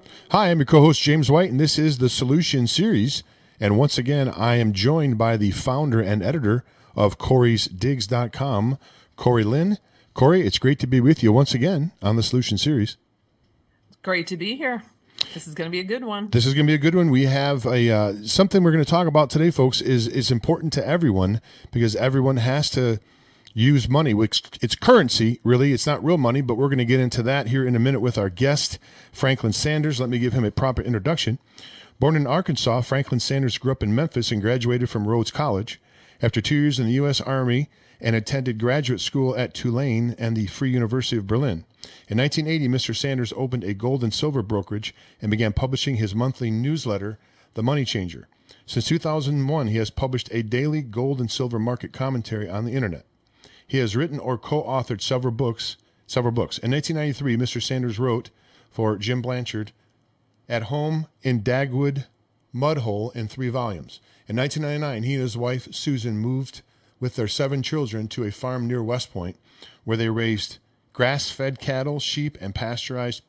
Hi, I'm your co-host James White, and this is the Solution Series. And once again, I am joined by the founder and editor of Corey'sDigs.com, Corey Lynn. Corey, it's great to be with you once again on the Solution Series. Great to be here. This is going to be a good one. This is going to be a good one. We have something we're going to talk about today, folks, is important to everyone because everyone has to use money. It's currency, really. It's not real money, but we're going to get into that here in a minute with our guest, Franklin Sanders. Let me give him a proper introduction. Born in Arkansas, Franklin Sanders grew up in Memphis and graduated from Rhodes College. After 2 years in the U.S. Army and attended graduate school at Tulane and the Free University of Berlin. In 1980, Mr. Sanders opened a gold and silver brokerage and began publishing his monthly newsletter, The Money Changer. Since 2001, he has published a daily gold and silver market commentary on the internet. He has written or co-authored several books. In 1993, Mr. Sanders wrote for Jim Blanchard, At Home in Dagwood Mudhole in 3 volumes. In 1999, he and his wife, Susan, moved with their 7 children to a farm near West Point, where they raised grass-fed cattle, sheep, and pastured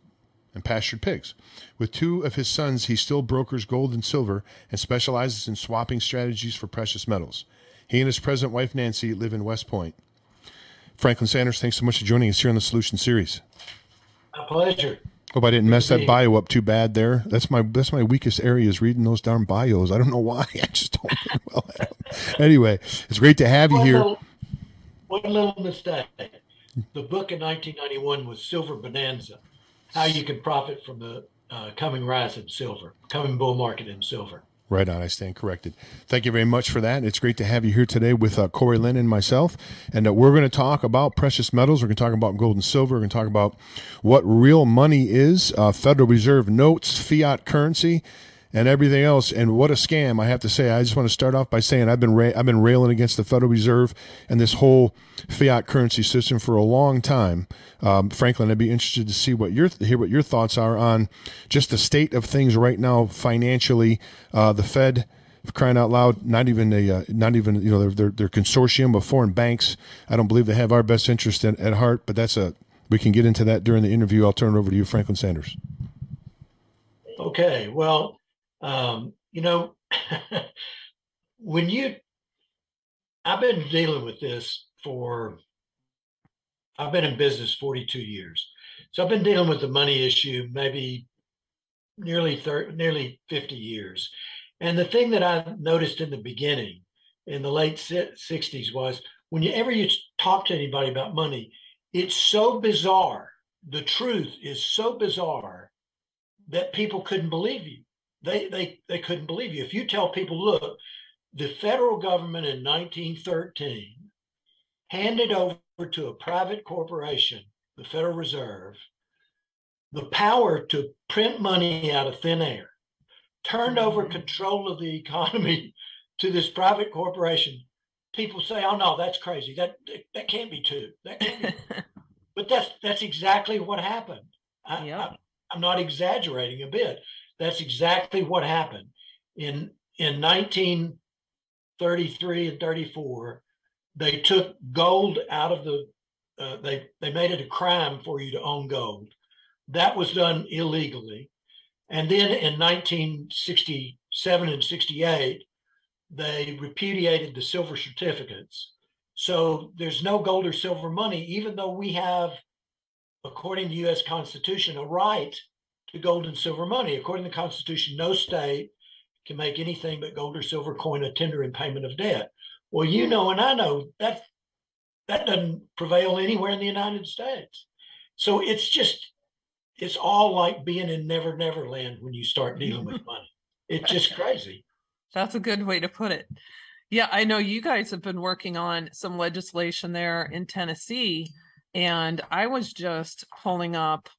pigs. With 2 of his sons, he still brokers gold and silver and specializes in swapping strategies for precious metals. He and his present wife, Nancy, live in West Point. Franklin Sanders, thanks so much for joining us here on the Solution Series. My pleasure. Hope I didn't mess that bio up too bad there. That's my weakest area is reading those darn bios. I don't know why. I just don't do well at them. Anyway, it's great to have you here. One little mistake. The book in 1991 was Silver Bonanza, How You Can Profit from the Coming Rise in Silver, Coming Bull Market in Silver. Right on. I stand corrected. Thank you very much for that. It's great to have you here today with Corey Lynn and myself. And we're going to talk about precious metals. We're going to talk about gold and silver. We're going to talk about what real money is, Federal Reserve notes, fiat currency, and everything else. And what a scam, I have to say. I just want to start off by saying I've been railing against the Federal Reserve and this whole fiat currency system for a long time. Franklin, I'd be interested to see hear what your thoughts are on just the state of things right now financially. The Fed, crying out loud, not even their consortium of foreign banks. I don't believe they have our best interest at heart, but we can get into that during the interview. I'll turn it over to you, Franklin Sanders. Okay, well, I've been dealing with this I've been in business 42 years. So I've been dealing with the money issue maybe nearly 50 years. And the thing that I noticed in the beginning, in the late 60s, was whenever you talk to anybody about money, it's so bizarre. The truth is so bizarre that people couldn't believe you. They couldn't believe you. If you tell people, look, the federal government in 1913 handed over to a private corporation, the Federal Reserve, the power to print money out of thin air, turned over control of the economy to this private corporation, people say, oh no, that's crazy. That can't be true. That can't be true. But that's exactly what happened. I'm not exaggerating a bit. That's exactly what happened. In 1933 and 34, they took gold out of they made it a crime for you to own gold. That was done illegally. And then in 1967 and 68, they repudiated the silver certificates. So there's no gold or silver money, even though we have, according to the U.S. Constitution, a right to gold and silver money. According to the Constitution, no state can make anything but gold or silver coin a tender in payment of debt. Well, you know, and I know that doesn't prevail anywhere in the United States. So it's all like being in Never Never Land when you start dealing with money. It's just crazy. That's a good way to put it. Yeah, I know you guys have been working on some legislation there in Tennessee, and I was just pulling up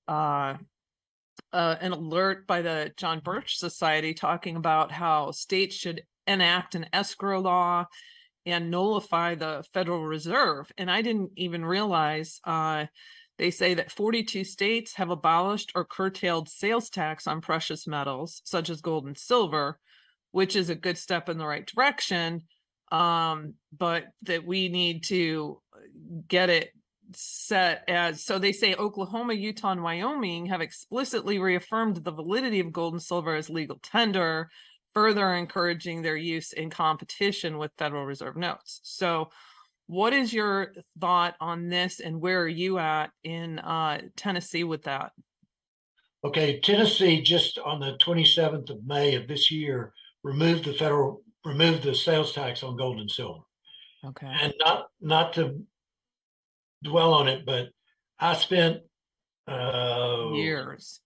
an alert by the John Birch Society talking about how states should enact an escrow law and nullify the Federal Reserve. And I didn't even realize they say that 42 states have abolished or curtailed sales tax on precious metals, such as gold and silver, which is a good step in the right direction. But that we need to get it set as, so they say Oklahoma, Utah, and Wyoming have explicitly reaffirmed the validity of gold and silver as legal tender, further encouraging their use in competition with Federal Reserve notes. So what is your thought on this, and where are you at in Tennessee with that? Okay, Tennessee just on the 27th of May of this year removed the sales tax on gold and silver. Okay. And not to dwell on it, but I spent Years.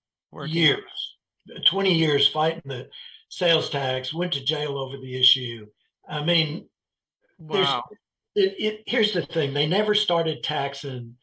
20 years fighting the sales tax, went to jail over the issue. I mean, Wow. Here's the thing. They never started taxing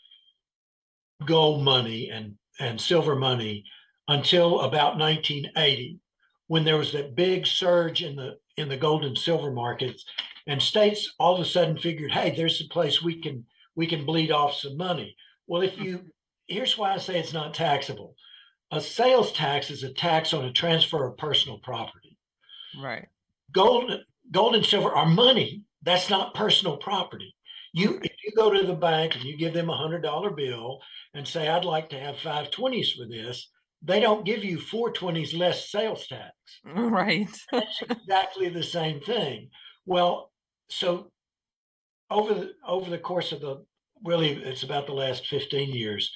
gold money and silver money until about 1980, when there was that big surge in the gold and silver markets, and states all of a sudden figured, hey, there's a place we can bleed off some money. Well, here's why I say it's not taxable. A sales tax is a tax on a transfer of personal property. Right. Gold and silver are money. That's not personal property. If you go to the bank and you give them $100 bill and say, I'd like to have 5 20s for this, they don't give you 4 20s less sales tax. Right. That's exactly the same thing. Well, so over the course of it's about the last 15 years,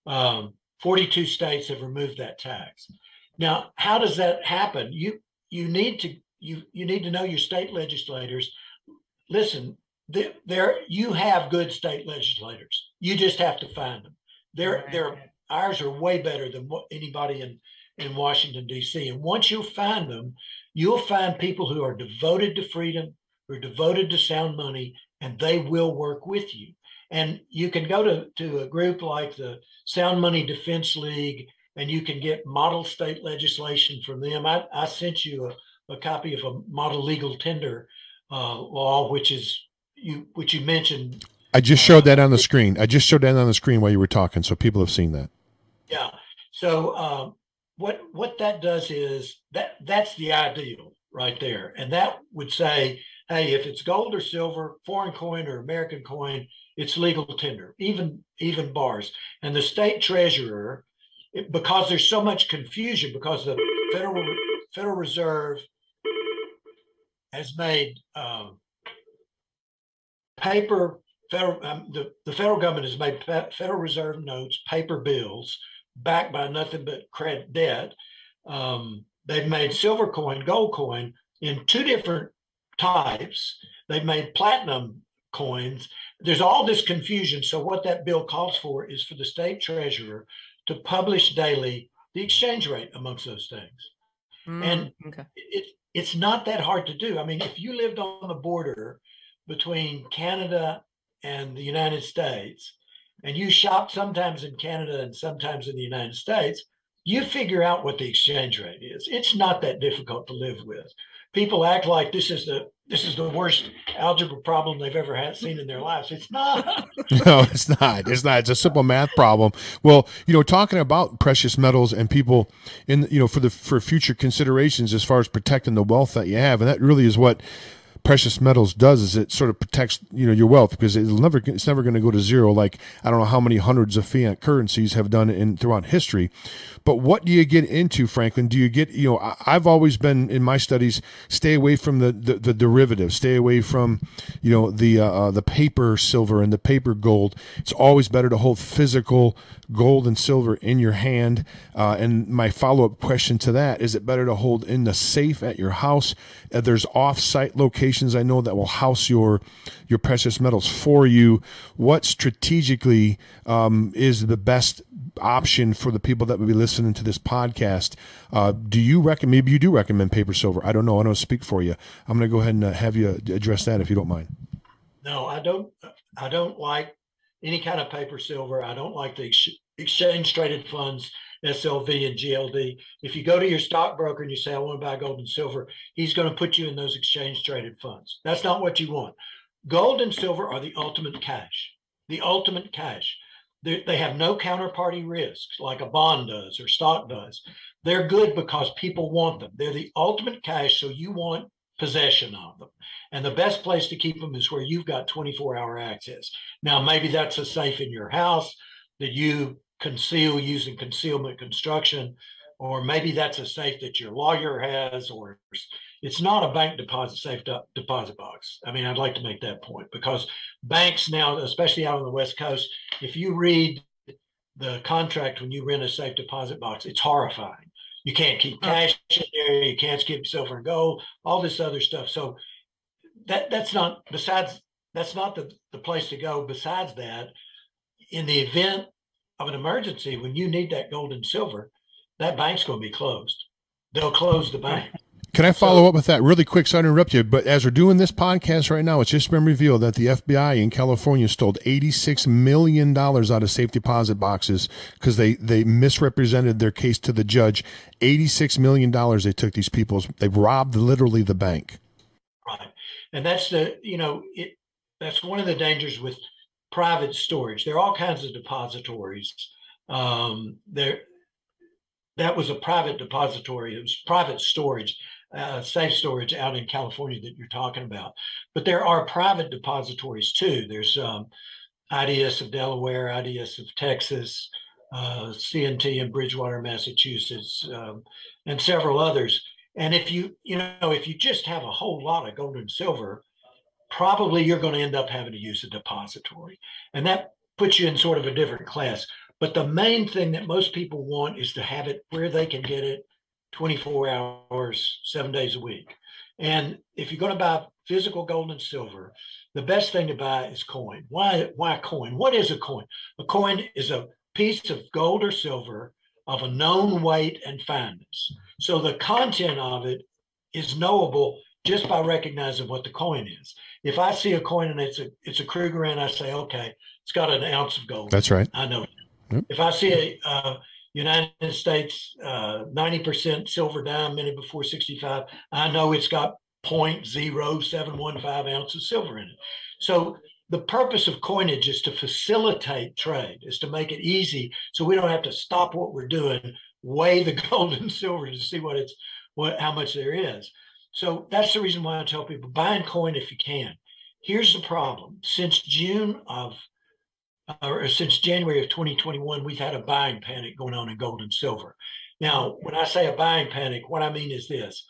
42 states have removed that tax. Now, how does that happen? You need to know your state legislators. Listen, you have good state legislators. You just have to find them. Ours are way better than anybody in Washington, D.C. And once you find them, you'll find people who are devoted to freedom, who are devoted to sound money, and they will work with you. And you can go to a group like the Sound Money Defense League, and you can get model state legislation from them. I sent you a copy of a model legal tender law, which you mentioned. I just showed that on the screen. While you were talking, so people have seen that. Yeah. So what that does is that's the ideal right there, and that would say, hey, if it's gold or silver, foreign coin or American coin, it's legal tender, even bars. And the state treasurer, because there's so much confusion, because the Federal Reserve has made the federal government has made Federal Reserve notes, paper bills, backed by nothing but credit debt. They've made silver coin, gold coin in 2 different types. They've made platinum coins. There's all this confusion. So what that bill calls for is for the state treasurer to publish daily the exchange rate amongst those things. And okay. It's not that hard to do. I mean, if you lived on the border between Canada and the United States, and you shop sometimes in Canada and sometimes in the United States, you figure out what the exchange rate is. It's not that difficult to live with. People act like this is the worst algebra problem they've ever seen in their lives. It's not. No, it's not. It's not. It's a simple math problem. Well, talking about precious metals and people for future considerations as far as protecting the wealth that you have, and that really is what precious metals does, is it sort of protects your wealth, because it's never going to go to zero, like I don't know how many hundreds of fiat currencies have done throughout history. But what do you get into, Franklin? Do you get, I've always been, in my studies, stay away from the derivatives, stay away from the paper silver and the paper gold. It's always better to hold physical gold and silver in your hand. And my follow-up question to that, is it better to hold in the safe at your house? There's off-site locations I know that will house your precious metals for you. What strategically is the best option for the people that will be listening to this podcast? Do you recommend, maybe you do recommend paper silver? I don't know. I don't speak for you. I'm going to go ahead and have you address that if you don't mind. No, I don't like any kind of paper silver. I don't like the exchange traded funds, SLV and GLD. If you go to your stockbroker and you say, I want to buy gold and silver, he's going to put you in those exchange traded funds. That's not what you want. Gold and silver are the ultimate cash. The ultimate cash. They have no counterparty risks like a bond does or stock does. They're good because people want them. They're the ultimate cash. So you want possession of them. And the best place to keep them is where you've got 24-hour access. Now, maybe that's a safe in your house that you conceal using concealment construction, or maybe that's a safe that your lawyer has, or it's not a bank deposit safe deposit box. I mean, I'd like to make that point, because banks now, especially out on the West Coast, if you read the contract when you rent a safe deposit box, it's horrifying. You can't keep cash in there. You can't keep silver and gold, all this other stuff. So that's not the place to go. Besides that, in the event of an emergency, when you need that gold and silver, that bank's going to be closed. They'll close the bank. Can I follow up with that really quick? Sorry to interrupt you, but as we're doing this podcast right now, it's just been revealed that the FBI in California stole $86 million out of safe deposit boxes because they misrepresented their case to the judge. $86 million they took these people. They robbed literally the bank. Right. And that's that's one of the dangers with private storage. There are all kinds of depositories. That was a private depository. It was private storage. Safe storage out in California that you're talking about. But there are private depositories too. There's IDS of Delaware, IDS of Texas, CNT in Bridgewater, Massachusetts, and several others. And if you just have a whole lot of gold and silver, probably you're going to end up having to use a depository. And that puts you in sort of a different class. But the main thing that most people want is to have it where they can get it 24 hours, 7 days a week. And if you're going to buy physical gold and silver, the best thing to buy is coin. Why coin? What is a coin? A coin is a piece of gold or silver of a known weight and fineness. So the content of it is knowable just by recognizing what the coin is. If I see a coin and it's a Krugerrand, I say, okay, it's got an ounce of gold. That's right. I know. Yep. If I see a United States 90% silver dime minute before 65, I know it's got 0.0715 ounces of silver in it. So the purpose of coinage is to facilitate trade, is to make it easy so we don't have to stop what we're doing, weigh the gold and silver to see how much there is. So that's the reason why I tell people, buy and coin if you can. Here's the problem. Since January of 2021, we've had a buying panic going on in gold and silver. Now, when I say a buying panic, what I mean is this.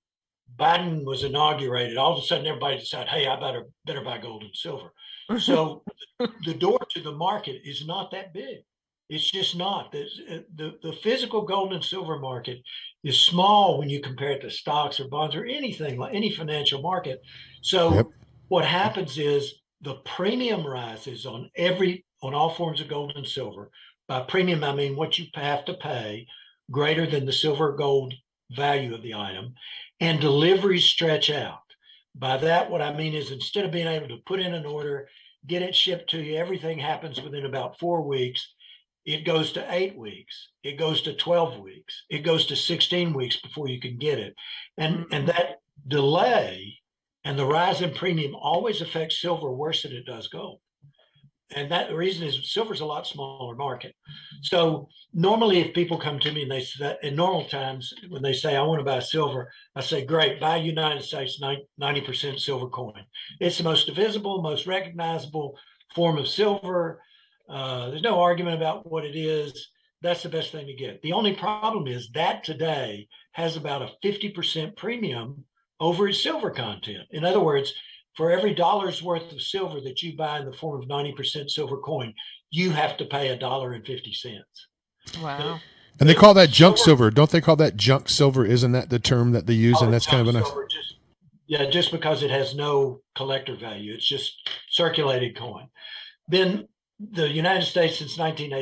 Biden was inaugurated. All of a sudden, everybody decided, hey, I better buy gold and silver. So the door to the market is not that big. It's just not. The physical gold and silver market is small when you compare it to stocks or bonds or anything, like any financial market. So what happens is the premium rises on all forms of gold and silver. By premium, I mean what you have to pay greater than the silver gold value of the item, and deliveries stretch out. By that, what I mean is instead of being able to put in an order, get it shipped to you, everything happens within about 4 weeks. It goes to 8 weeks. It goes to 12 weeks. It goes to 16 weeks before you can get it. And that delay and the rise in premium always affects silver worse than it does gold. And the reason is silver's a lot smaller market. So normally if people come to me and they say, in normal times, when they say, I want to buy silver, I say, great, buy United States 90% silver coin. It's the most visible, most recognizable form of silver. There's no argument about what it is. That's the best thing to get. The only problem is that today has about a 50% premium over its silver content. In other words, for every dollar's worth of silver that you buy in the form of 90% silver coin, you have to pay $1.50. Wow. And they call that junk silver. Don't they call that junk silver? Isn't that the term that they use? And that's kind of a nice. Just because it has no collector value. It's just circulated coin. Then the United States since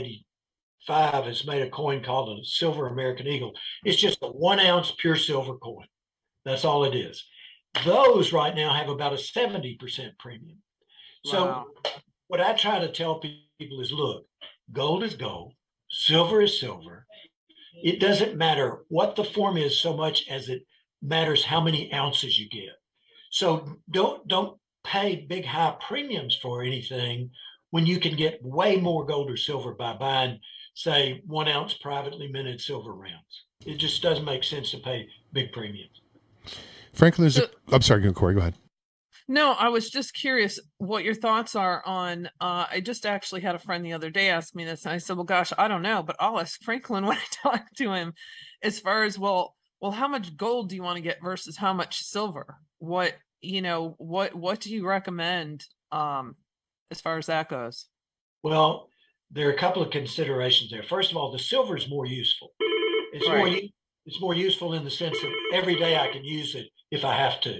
1985 has made a coin called a silver American Eagle. It's just a 1 ounce pure silver coin. That's all it is. Those right now have about a 70% premium. So what I try to tell people is, look, gold is gold, silver is silver. It doesn't matter what the form is so much as it matters how many ounces you get. So don't pay big high premiums for anything when you can get way more gold or silver by buying, say, 1 ounce privately minted silver rounds. It just doesn't make sense to pay big premiums. Franklin, I'm sorry, Corey, go ahead. No, I was just curious what your thoughts are on, I just actually had a friend the other day ask me this, and I said, well, gosh, I don't know, but I'll ask Franklin when I talk to him as far as, well, how much gold do you want to get versus how much silver? What do you recommend, as far as that goes? Well, there are a couple of considerations there. First of all, the silver is more useful. It's more useful in the sense that every day I can use it if I have to.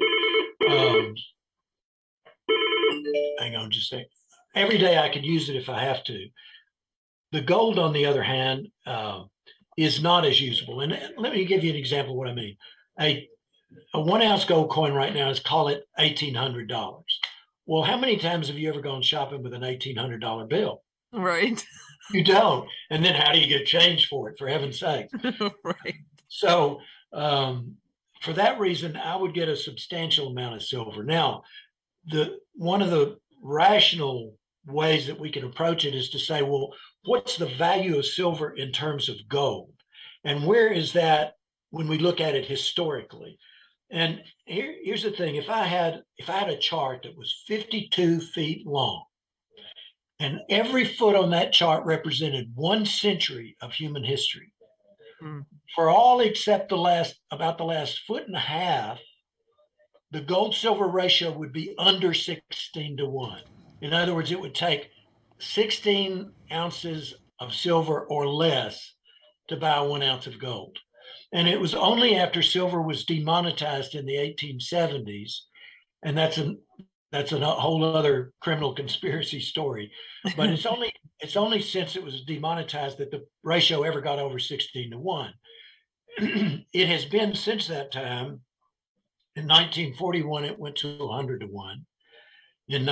Hang on just a second. Every day I can use it if I have to. The gold, on the other hand, is not as usable. And let me give you an example of what I mean. A 1 ounce gold coin right now is, call it $1,800. Well, how many times have you ever gone shopping with an $1,800 bill? Right. You don't. And then how do you get change for it, for heaven's sake? Right. So for that reason, I would get a substantial amount of silver. Now, one of the rational ways that we can approach it is to say, well, what's the value of silver in terms of gold? And where is that when we look at it historically? And here's the thing. If I had a chart that was 52 feet long, and every foot on that chart represented 1 century of human history, for all except about the last foot and a half, the gold silver ratio would be under 16 to 1. In other words, it would take 16 ounces of silver or less to buy 1 ounce of gold. And it was only after silver was demonetized in the 1870s, and that's a whole other criminal conspiracy story, but it's only since it was demonetized that the ratio ever got over 16 to 1. It has been since that time. In 1941, it went to 100 to 1. In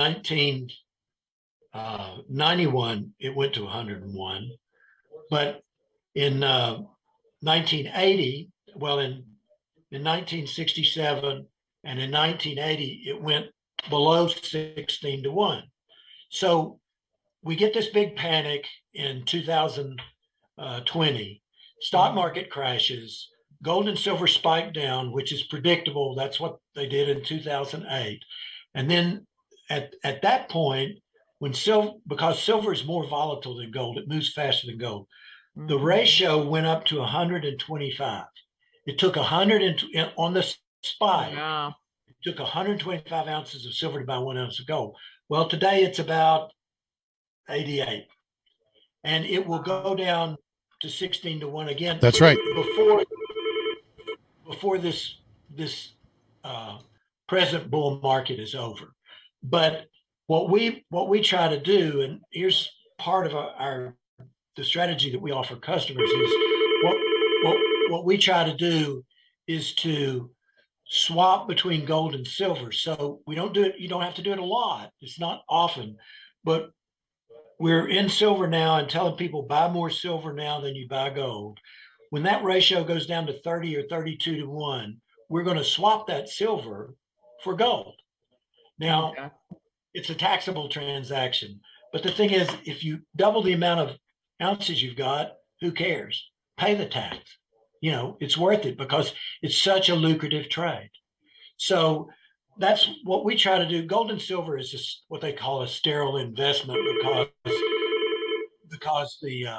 1991, it went to 101. But in 1980, well, in 1967 and in 1980, it went below 16 to 1. So we get this big panic in 2020. Stock market crashes. Gold and silver spiked down, which is predictable. That's what they did in 2008. And then at that point, because silver is more volatile than gold, it moves faster than gold. The ratio went up to 125. It took on the spike. Yeah. It took 125 ounces of silver to buy 1 ounce of gold. Well, today it's about 88, and it will go down to 16 to 1 again. That's right. Before this present bull market is over. But what we try to do, and here's part of the strategy that we offer customers, is what we try to do is to swap between gold and silver. So we don't do it. You don't have to do it a lot. It's not often, but we're in silver now and telling people buy more silver now than you buy gold. When that ratio goes down to 30 or 32 to 1, we're going to swap that silver for gold. Now, It's a taxable transaction. But the thing is, if you double the amount of ounces you've got, who cares? Pay the tax. It's worth it because it's such a lucrative trade. So that's what we try to do. Gold and silver is what they call a sterile investment because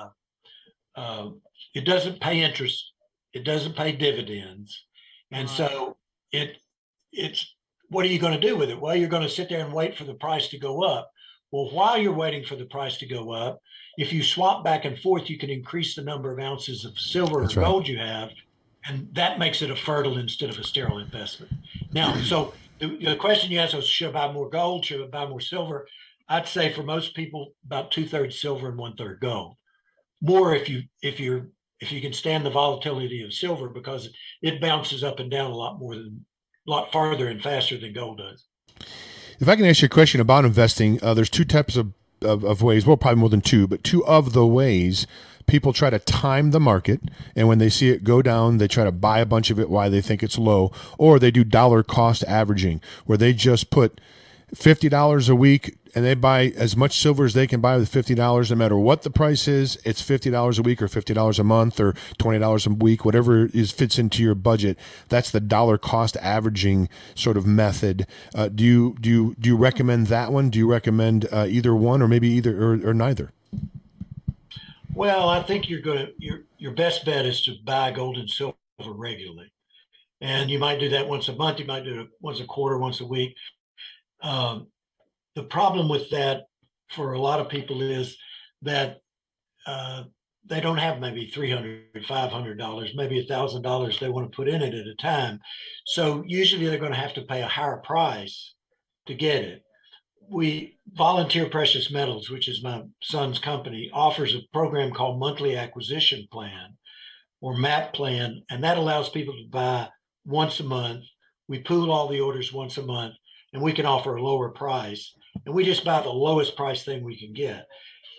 it doesn't pay interest, it doesn't pay dividends, and so it's what are you going to do with it? Well, you're going to sit there and wait for the price to go up. Well, while you're waiting for the price to go up, if you swap back and forth, you can increase the number of ounces of silver or gold you have, and that makes it a fertile instead of a sterile investment. Now, so the question you asked was, should I buy more gold? Should I buy more silver? I'd say for most people, about 2/3 silver and 1/3 gold. More if you can stand the volatility of silver, because it bounces up and down a lot farther and faster than gold does. If I can ask you a question about investing, there's 2 types of ways, well, probably more than 2, but 2 of the ways people try to time the market. And when they see it go down, they try to buy a bunch of it while they think it's low, or they do dollar cost averaging, where they just put $50 a week, and they buy as much silver as they can buy with $50, no matter what the price is. It's $50 a week or $50 a month or $20 a week, whatever fits into your budget. That's the dollar cost averaging sort of method. Do you recommend that one? Do you recommend either one, or maybe either or neither? Well, I think your best bet is to buy gold and silver regularly. And you might do that once a month, you might do it once a quarter, once a week. The problem with that for a lot of people is that they don't have maybe $300, $500, maybe $1,000 they want to put in it at a time. So usually they're going to have to pay a higher price to get it. Volunteer Precious Metals, which is my son's company, offers a program called Monthly Acquisition Plan, or MAP plan, and that allows people to buy once a month. We pool all the orders once a month, and we can offer a lower price, and we just buy the lowest price thing we can get.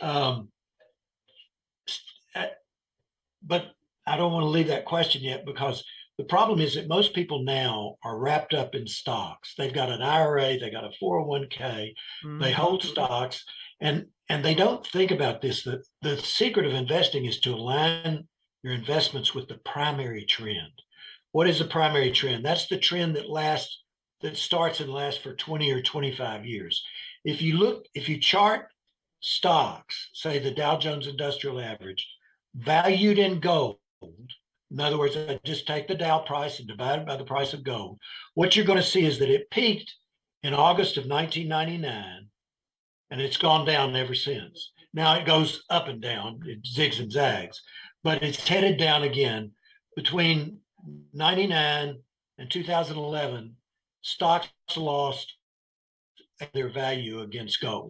But I don't want to leave that question yet, because the problem is that most people now are wrapped up in stocks. They've got an IRA, they got a 401k, they hold stocks, and they don't think about this. The secret of investing is to align your investments with the primary trend. What is the primary trend? That's the trend that starts and lasts for 20 or 25 years. If you chart stocks, say the Dow Jones Industrial Average, valued in gold, in other words, I just take the Dow price and divide it by the price of gold, what you're going to see is that it peaked in August of 1999, and it's gone down ever since. Now it goes up and down, it zigs and zags, but it's headed down again. Between 99 and 2011, stocks lost their value against gold,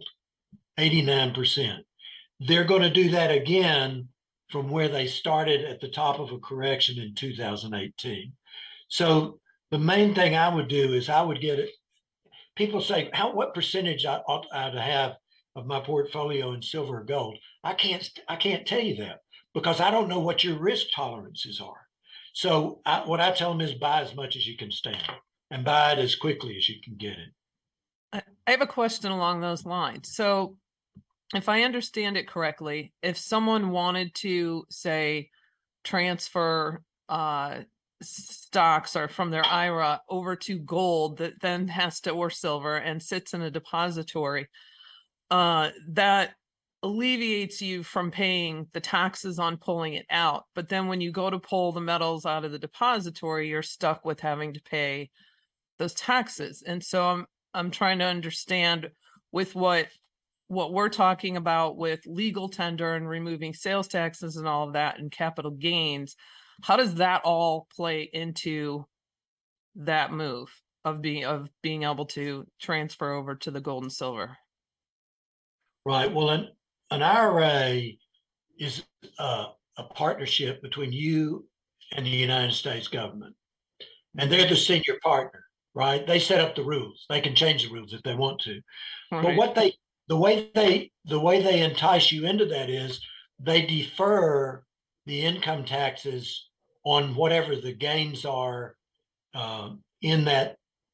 89%. They're going to do that again from where they started at the top of a correction in 2018. So the main thing I would do is I would get it. People say, what percentage I ought to have of my portfolio in silver or gold? I can't tell you that, because I don't know what your risk tolerances are. So what I tell them is buy as much as you can stand and buy it as quickly as you can get it. I have a question along those lines. So if I understand it correctly, if someone wanted to, say, transfer stocks or from their IRA over to gold, that then has to, or silver, and sits in a depository, that alleviates you from paying the taxes on pulling it out. But then when you go to pull the metals out of the depository, you're stuck with having to pay those taxes. And so I'm trying to understand, with what we're talking about with legal tender and removing sales taxes and all of that and capital gains, how does that all play into that move of being able to transfer over to the gold and silver? Right. Well, an IRA is a partnership between you and the United States government, and they're the senior partner, right? They set up the rules. They can change the rules if they want to. Right. But the way they entice you into that is they defer the income taxes on whatever the gains are in that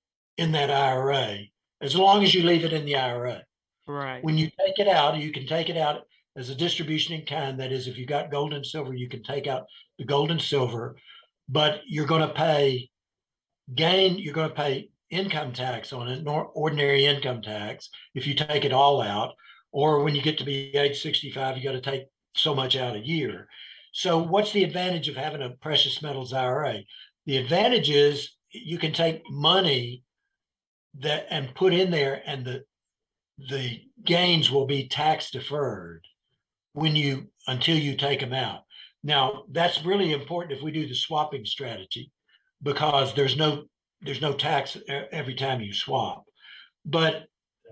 IRA, as long as you leave it in the IRA. Right. When you take it out, you can take it out as a distribution in kind. That is, if you got gold and silver, you can take out the gold and silver, but you're going to pay income tax on it, ordinary income tax, if you take it all out. Or when you get to be age 65, you got to take so much out a year. So what's the advantage of having a precious metals IRA? The advantage is you can take money and put in there, and the gains will be tax deferred until you take them out. Now, that's really important if we do the swapping strategy, because there's no tax every time you swap. But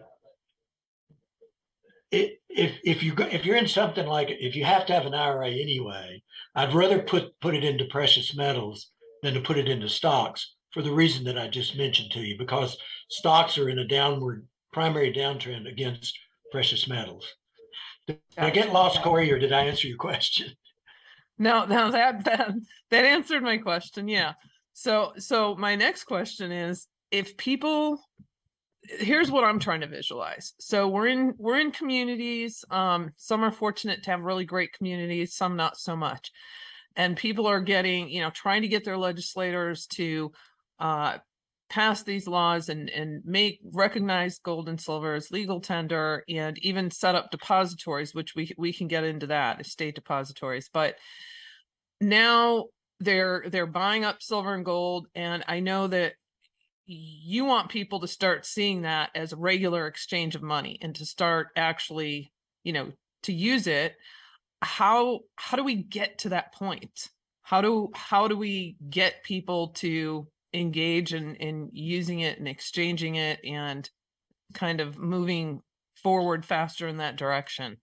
if you're in something like, if you have to have an IRA anyway, I'd rather put it into precious metals than to put it into stocks, for the reason that I just mentioned to you, because stocks are in a primary downtrend against precious metals. Did I get lost, Corey, or did I answer your question? No, that answered my question. Yeah. So my next question is, if people here's what I'm trying to visualize. So we're in communities. Some are fortunate to have really great communities, some not so much. And people are getting, trying to get their legislators to pass these laws and recognize gold and silver as legal tender, and even set up depositories, which we can get into that, estate depositories. But now they're buying up silver and gold, and I know that you want people to start seeing that as a regular exchange of money and to start actually, to use it. How do we get to that point? How do we get people to engage in using it and exchanging it and kind of moving forward faster in that direction?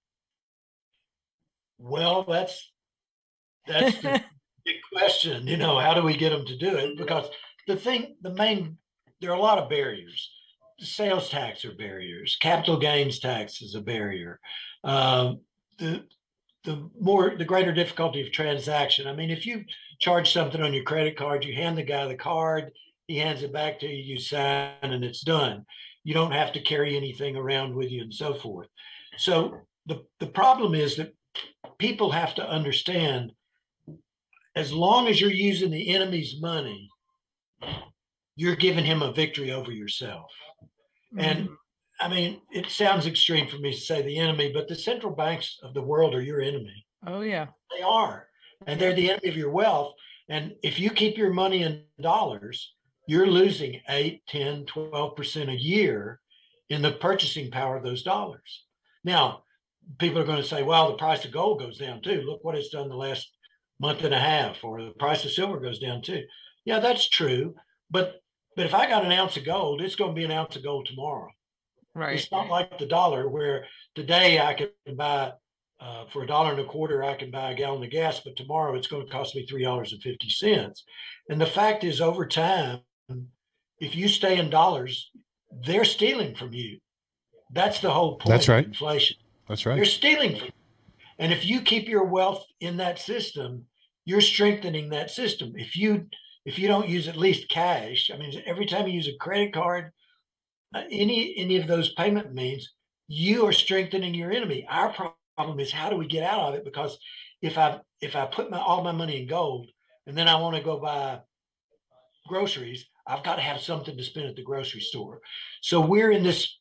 Well, that's the big question. How do we get them to do it? Because there are a lot of barriers. The sales tax are barriers. Capital gains tax is a barrier. The greater difficulty of transaction. I mean, if you charge something on your credit card, you hand the guy the card, he hands it back to you, you sign, and it's done. You don't have to carry anything around with you and so forth. So the problem is that people have to understand, as long as you're using the enemy's money, you're giving him a victory over yourself. Mm-hmm. And I mean, it sounds extreme for me to say the enemy, but the central banks of the world are your enemy. Oh, yeah. They are. And they're the enemy of your wealth. And if you keep your money in dollars, you're losing 8, 10, 12% a year in the purchasing power of those dollars. Now, people are going to say, well, the price of gold goes down too. Look what it's done the last month and a half, or the price of silver goes down too. Yeah, that's true. But if I got an ounce of gold, it's going to be an ounce of gold tomorrow. Right. It's not like the dollar, where today I can buy for $1.25, I can buy a gallon of gas, but tomorrow it's going to cost me $3.50. And the fact is, over time, if you stay in dollars, they're stealing from you. That's the whole point. That's right. Of inflation. That's right. They're stealing from you. And if you keep your wealth in that system, you're strengthening that system. If you don't use at least cash, I mean, every time you use a credit card, any of those payment means, you are strengthening your enemy. Our problem is, how do we get out of it? Because if I put all my money in gold and then I want to go buy groceries, I've got to have something to spend at the grocery store. So we're in this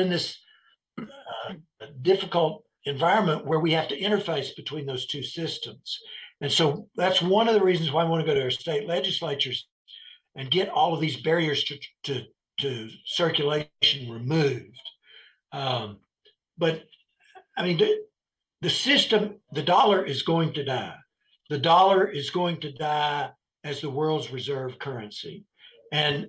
difficult environment where we have to interface between those two systems. And so that's one of the reasons why I want to go to our state legislatures and get all of these barriers to circulation removed. But I mean, the system, the dollar is going to die. The dollar is going to die as the world's reserve currency. And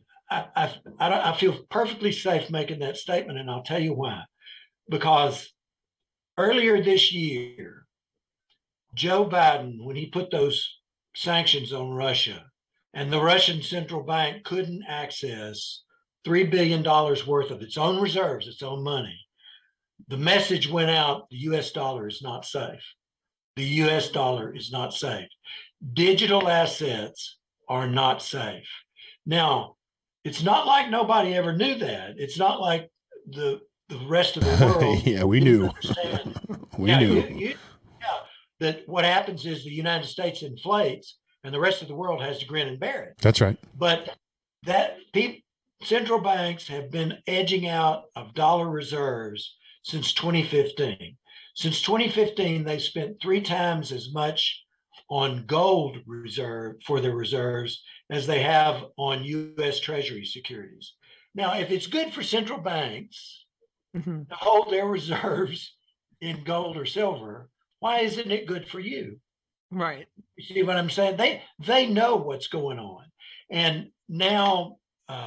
I feel perfectly safe making that statement, and I'll tell you why. Because earlier this year, Joe Biden, when he put those sanctions on Russia, and the Russian central bank couldn't access $3 billion worth of its own reserves, its own money, the message went out: the US dollar is not safe. The US dollar is not safe. Digital assets are not safe. Now, it's not like nobody ever knew that. It's not like the rest of the world. Yeah, we knew. We knew. That what happens is the United States inflates and the rest of the world has to grin and bear it. That's right. But central banks have been edging out of dollar reserves since 2015. Since 2015, they've spent 3 times as much on gold reserve for their reserves as they have on U.S. Treasury securities. Now, if it's good for central banks to hold their reserves in gold or silver, why isn't it good for you? Right. You see what I'm saying? They know what's going on. And now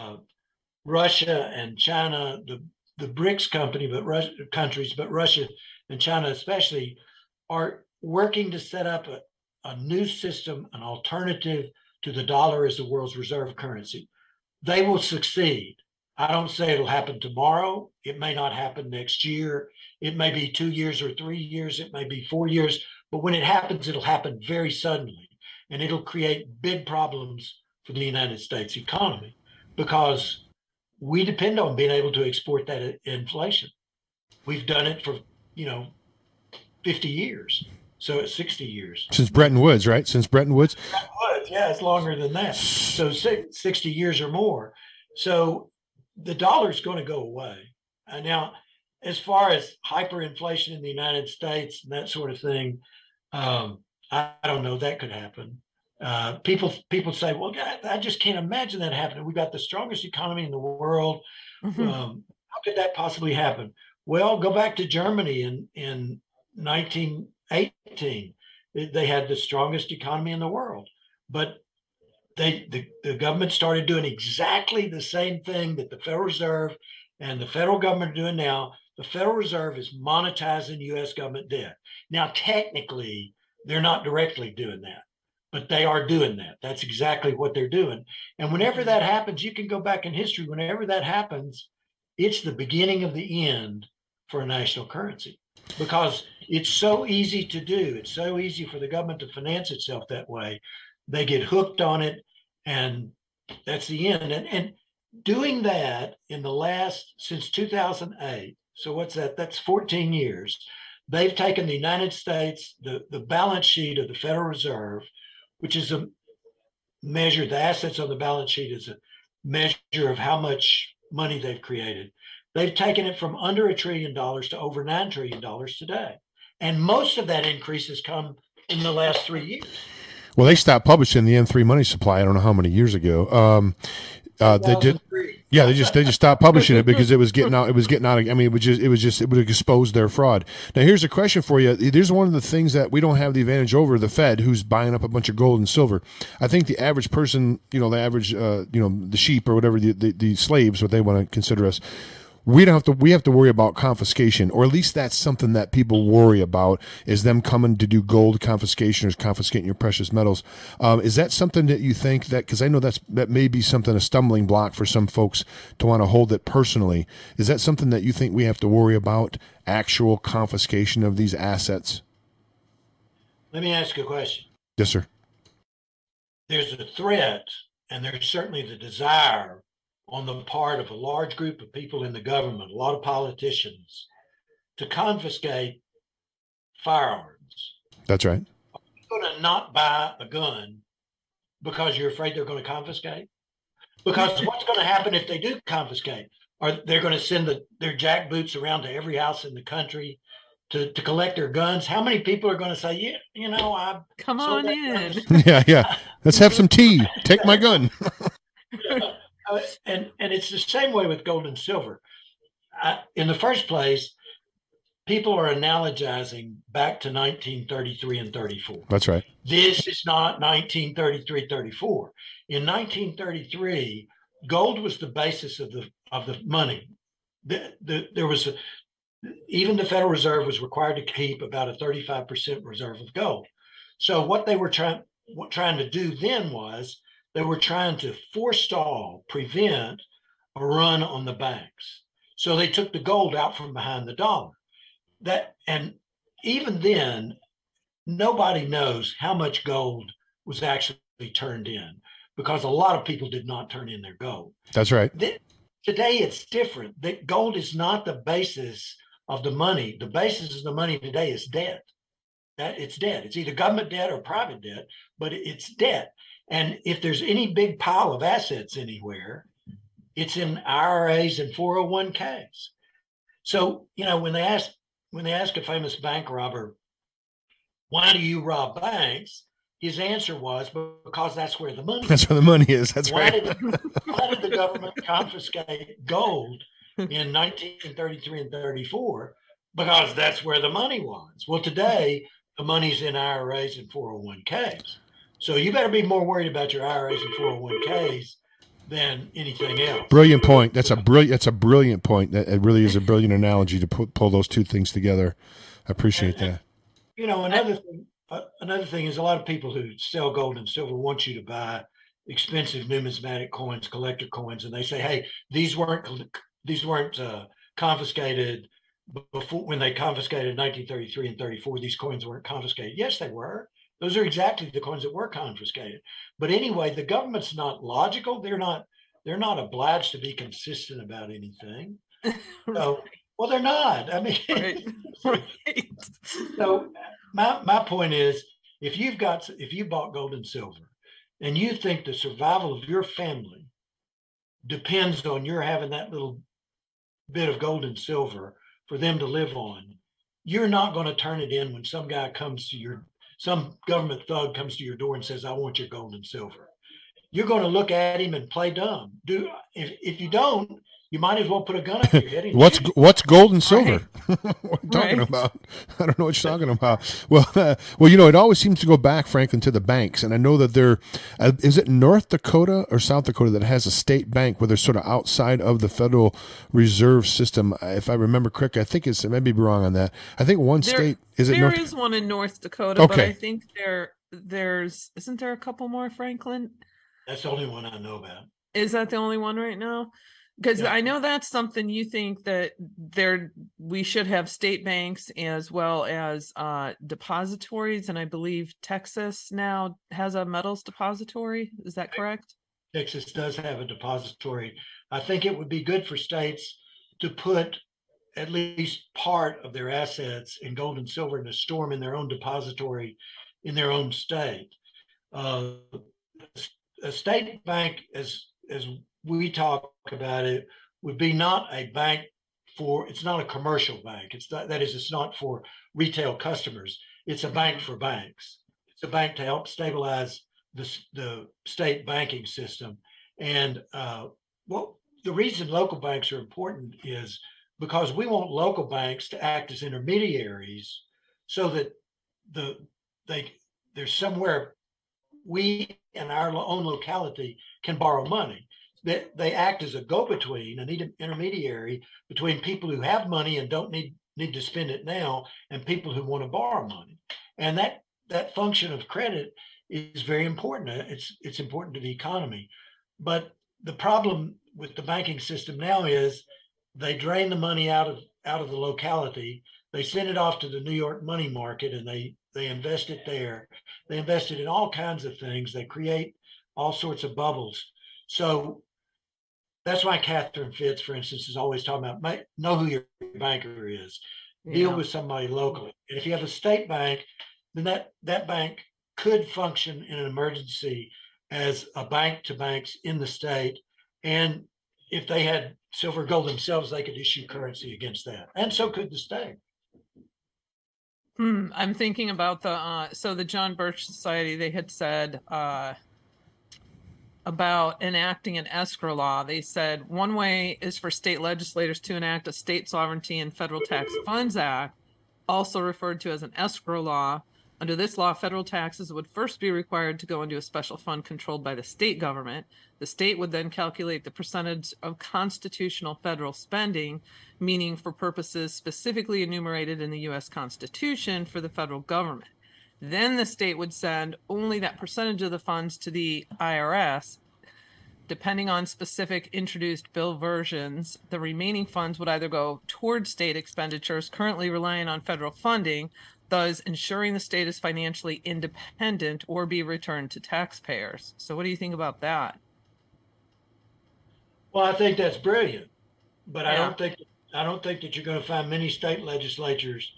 Russia and China, the BRICS countries, but Russia and China especially, are working to set up a new system, an alternative to the dollar as the world's reserve currency. They will succeed. I don't say it'll happen tomorrow. It may not happen next year. It may be 2 years or 3 years. It may be 4 years. But when it happens, it'll happen very suddenly. And it'll create big problems for the United States economy, because we depend on being able to export that inflation. We've done it for, 50 years. So it's 60 years. Since Bretton Woods, right? Since Bretton Woods? Bretton Woods, yeah, it's longer than that. So 60 years or more. So the dollar's going to go away. Now, as far as hyperinflation in the United States and that sort of thing, I don't know, that could happen. People say, well, God, I just can't imagine that happening. We've got the strongest economy in the world. How could that possibly happen? Well, go back to Germany in 1918. They had the strongest economy in the world, but the government started doing exactly the same thing that the Federal Reserve and the federal government are doing now. The Federal Reserve is monetizing U.S. government debt. Now, technically, they're not directly doing that, but they are doing that. That's exactly what they're doing. And whenever that happens, you can go back in history. Whenever that happens, it's the beginning of the end for a national currency, because it's so easy to do. It's so easy for the government to finance itself that way. They get hooked on it, and that's the end. And doing that since 2008, so what's that? That's 14 years. They've taken the United States, the balance sheet of the Federal Reserve, which is a measure, the assets on the balance sheet is a measure of how much money they've created. They've taken it from under $1 trillion to over $9 trillion today. And most of that increase has come in the last 3 years. Well, they stopped publishing the M3 money supply. I don't know how many years ago. They did. Yeah, they just stopped publishing it because it was getting out. It was getting out. I mean, it would expose their fraud. Now, here's a question for you. There's one of the things that we don't have the advantage over the Fed, who's buying up a bunch of gold and silver. I think the average person, the average, the sheep or whatever, the slaves, what they want to consider us. We have to worry about confiscation, or at least that's something that people worry about, is them coming to do gold confiscation or confiscating your precious metals. Is that something that you think that, because I know that may be something, a stumbling block for some folks to want to hold it personally. Is that something that you think we have to worry about, actual confiscation of these assets? Let me ask you a question. Yes, sir. There's a threat, and there's certainly the desire on the part of a large group of people in the government, a lot of politicians, to confiscate firearms. That's right. Are you going to not buy a gun because you're afraid they're going to confiscate? Because what's going to happen if they do confiscate? Are they going to send their jackboots around to every house in the country to collect their guns? How many people are going to say, I come on in. Yeah. Let's have some tea. Take my gun. And it's the same way with gold and silver. In the first place, people are analogizing back to 1933 and 34. That's right. This is not 1933, 34. In 1933, gold was the basis of the money. There was even the Federal Reserve was required to keep about a 35% reserve of gold. So what they were trying to do then was, they were trying to prevent a run on the banks. So they took the gold out from behind the dollar. And even then, nobody knows how much gold was actually turned in, because a lot of people did not turn in their gold. That's right. Today, it's different. That gold is not the basis of the money. The basis of the money today is debt. It's debt. It's either government debt or private debt, but it's debt. And if there's any big pile of assets anywhere, it's in IRAs and 401ks. So, when they ask a famous bank robber, why do you rob banks? His answer was, because that's where the money is. That's where the money is. That's why right. Why did the government confiscate gold in 1933 and 34? Because that's where the money was. Well, today, the money's in IRAs and 401ks. So you better be more worried about your IRAs and 401ks than anything else. Brilliant point. That's a brilliant point. It really is a brilliant analogy to pull those two things together. I appreciate that. Another thing is, a lot of people who sell gold and silver want you to buy expensive numismatic coins, collector coins, and they say, "Hey, these weren't confiscated before. When they confiscated 1933 and 34, these coins weren't confiscated." Yes, they were. Those are exactly the coins that were confiscated. But anyway, the government's not logical. They're they're not obliged to be consistent about anything. So, well, they're not. I mean, Right. Right. so my point is, if you bought gold and silver, and you think the survival of your family depends on your having that little bit of gold and silver for them to live on, you're not going to turn it in when some government thug comes to your door and says, "I want your gold and silver." You're going to look at him and play dumb. If you don't, you might as well put a gun up your head. And What's gold and silver? Right. What are you talking Right. about? I don't know what you're talking about. Well, it always seems to go back, Franklin, to the banks, and I know that is it North Dakota or South Dakota that has a state bank where they're sort of outside of the Federal Reserve System, if I remember correctly. I think I may be wrong on that. I think state is it There North? is one in North Dakota, but Okay. I think isn't there a couple more, Franklin? That's the only one I know about. Is that the only one right now? Because Yeah. I know that's something you think that we should have state banks as well as depositories, and I believe Texas now has a metals depository. Is that correct? Texas does have a depository. I think it would be good for states to put at least part of their assets in gold and silver and to store them in their own depository in their own state. A state bank, as we talk about it, would be not a bank it's not a commercial bank. It's not for retail customers. It's a bank for banks. It's a bank to help stabilize the state banking system. And the reason local banks are important is because we want local banks to act as intermediaries so that there's somewhere we in our own locality can borrow money. They act as a go-between, an intermediary between people who have money and don't need to spend it now, and people who want to borrow money. And that function of credit is very important. It's important to the economy. But the problem with the banking system now is they drain the money out of the locality. They send it off to the New York money market, and they invest it there. They invest it in all kinds of things. They create all sorts of bubbles. So that's why Catherine Fitz, for instance, is always talking about know who your banker is. Deal with somebody locally. And if you have a state bank, then that bank could function in an emergency as a bank to banks in the state. And if they had silver gold themselves, they could issue currency against that. And so could the state. I'm thinking about the John Birch Society. They had said about enacting an escrow law. They said one way is for state legislators to enact a State Sovereignty and Federal Tax Funds Act, also referred to as an escrow law. Under this law, federal taxes would first be required to go into a special fund controlled by the state government. The state would then calculate the percentage of constitutional federal spending, meaning for purposes specifically enumerated in the U.S. Constitution for the federal government. Then the state would send only that percentage of the funds to the IRS. Depending on specific introduced bill versions, the remaining funds would either go towards state expenditures currently relying on federal funding, thus ensuring the state is financially independent, or be returned to taxpayers. So what do you think about that? Well, I think that's brilliant, but I don't think that you're going to find many state legislatures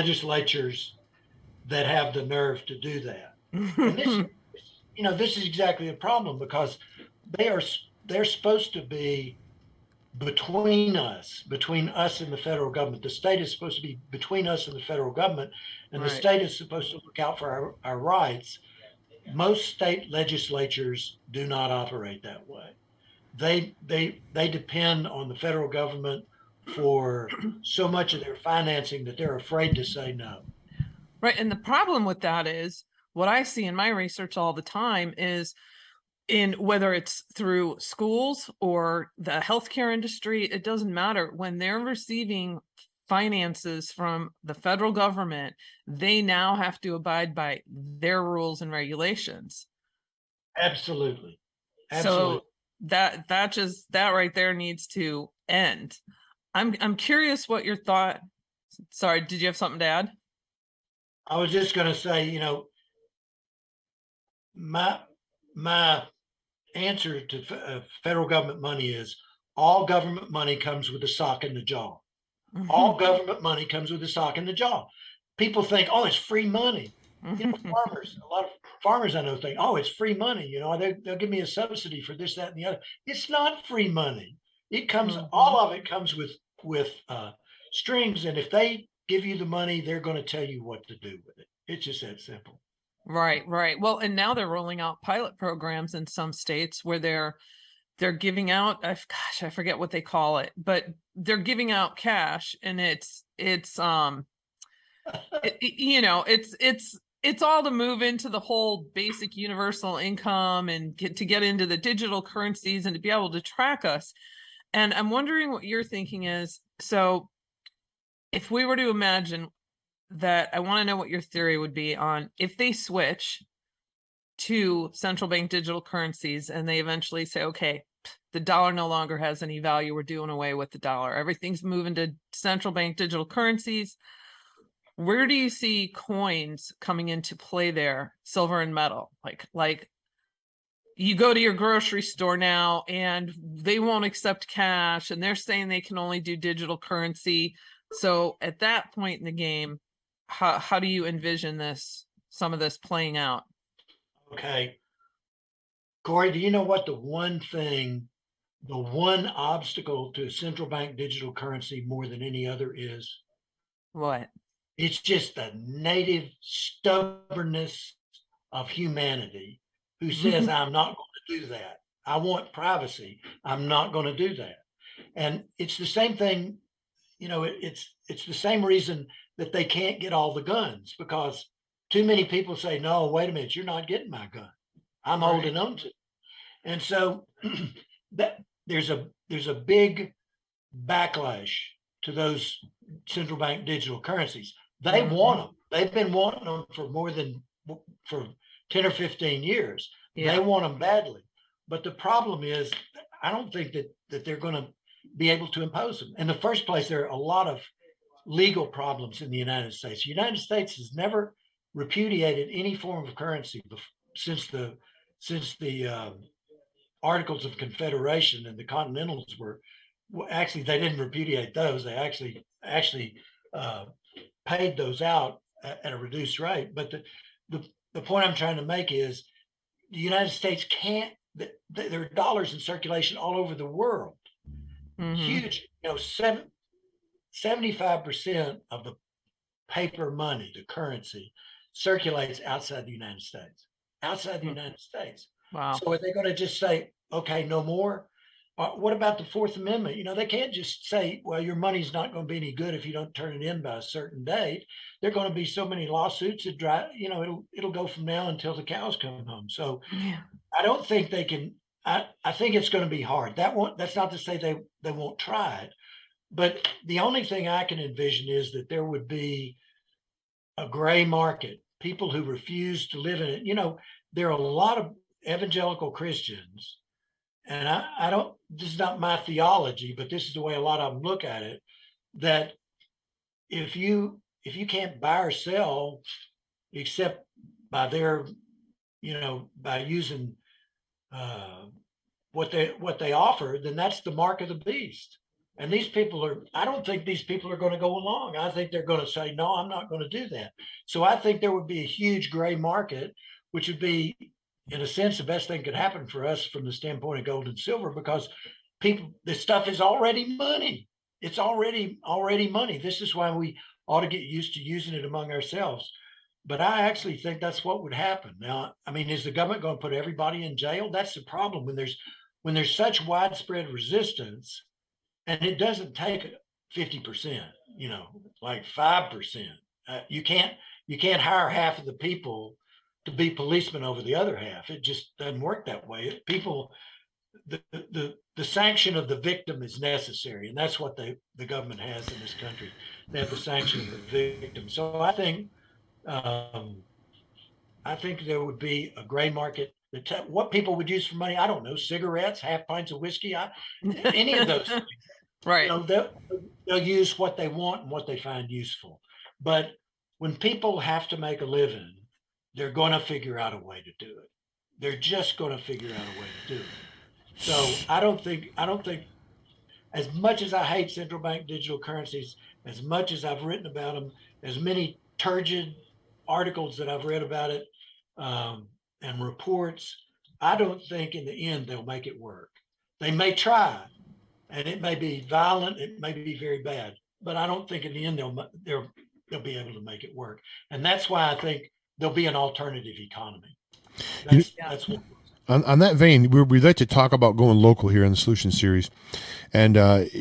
that have the nerve to do that. And this is exactly the problem, because they're supposed to be between us and the federal government. The state is supposed to be between us and the federal government, and the state is supposed to look out for our rights. Most state legislatures do not operate that way. They depend on the federal government for so much of their financing that they're afraid to say no. Right. And the problem with that is what I see in my research all the time is in whether it's through schools or the healthcare industry, it doesn't matter. When they're receiving finances from the federal government, they now have to abide by their rules and regulations. Absolutely. So that right there needs to end. I'm curious what your thought. Sorry, did you have something to add? I was just going to say, my answer to federal government money is all government money comes with a sock in the jaw. All government money comes with a sock in the jaw. People think, oh, it's free money. Farmers, a lot of farmers I know think, oh, it's free money. They'll give me a subsidy for this, that, and the other. It's not free money. It comes, all of it comes with strings. And if they give you the money, they're going to tell you what to do with it. It's just that simple. Right. Well, and now they're rolling out pilot programs in some states where they're giving out, I forget what they call it, but they're giving out cash, and it's all to move into the whole basic universal income and get into the digital currencies and to be able to track us. And I'm wondering what your thinking is. So if we were to imagine that, I want to know what your theory would be on if they switch to central bank digital currencies and they eventually say, okay, the dollar no longer has any value. We're doing away with the dollar. Everything's moving to central bank digital currencies. Where do you see coins coming into play there? Silver and metal, like you go to your grocery store now and they won't accept cash and they're saying they can only do digital currency. So at that point in the game, how do you envision some of this playing out? Okay. Corey, do you know what the one obstacle to central bank digital currency more than any other is? What? It's just the native stubbornness of humanity who says, I'm not going to do that. I want privacy. I'm not going to do that. And it's the same thing, it's the same reason that they can't get all the guns, because too many people say, no, wait a minute, you're not getting my gun. I'm holding on to it. And so that there's a big backlash to those central bank digital currencies. They want them. They've been wanting them for 10 or 15 years. Yeah. They want them badly. But the problem is, I don't think that they're going to be able to impose them. In the first place, there are a lot of legal problems in the United States. The United States has never repudiated any form of currency since the Articles of Confederation, and the Continentals actually, they didn't repudiate those. They actually paid those out at a reduced rate. But the point I'm trying to make is the United States can't. There are dollars in circulation all over the world. Huge, 75% of the paper money, the currency, circulates outside the United States. Outside the United States. Wow. So are they going to just say, okay, no more? What about the Fourth Amendment? They can't just say, well, your money's not going to be any good if you don't turn it in by a certain date. There are going to be so many lawsuits that it'll go from now until the cows come home. So yeah. I don't think they can. I think it's going to be hard. That's not to say they won't try it, but the only thing I can envision is that there would be a gray market, people who refuse to live in it. There are a lot of evangelical Christians, and I don't, this is not my theology, but this is the way a lot of them look at it, that if you can't buy or sell except by their, by using what they offer, then that's the mark of the beast. And these people I don't think these people are going to go along. I think they're going to say, no, I'm not going to do that. So I think there would be a huge gray market, which would be, in a sense, the best thing could happen for us from the standpoint of gold and silver, because this stuff is already money. It's already money. This is why we ought to get used to using it among ourselves. But I actually think that's what would happen. Now, I mean, is the government going to put everybody in jail? That's the problem. When there's such widespread resistance, and it doesn't take 50%, like 5%. You can't hire half of the people to be policemen over the other half. It just doesn't work that way. The sanction of the victim is necessary, and that's what the government has in this country. They have the sanction of the victim. So I think there would be a gray market. What people would use for money, I don't know, cigarettes, half pints of whiskey, any of those things. Right. They'll use what they want and what they find useful. But when people have to make a living, they're going to figure out a way to do it. they're just going to figure out a way to do it. So I don't think as much as I hate central bank digital currencies, as much as I've written about them, as many turgid articles that I've read about it, and reports, I don't think in the end they'll make it work. They may try, and it may be violent, it may be very bad, but I don't think in the end they'll be able to make it work. And that's why I think there'll be an alternative economy. That's what. On that vein, we'd like to talk about going local here in the Solution Series. And,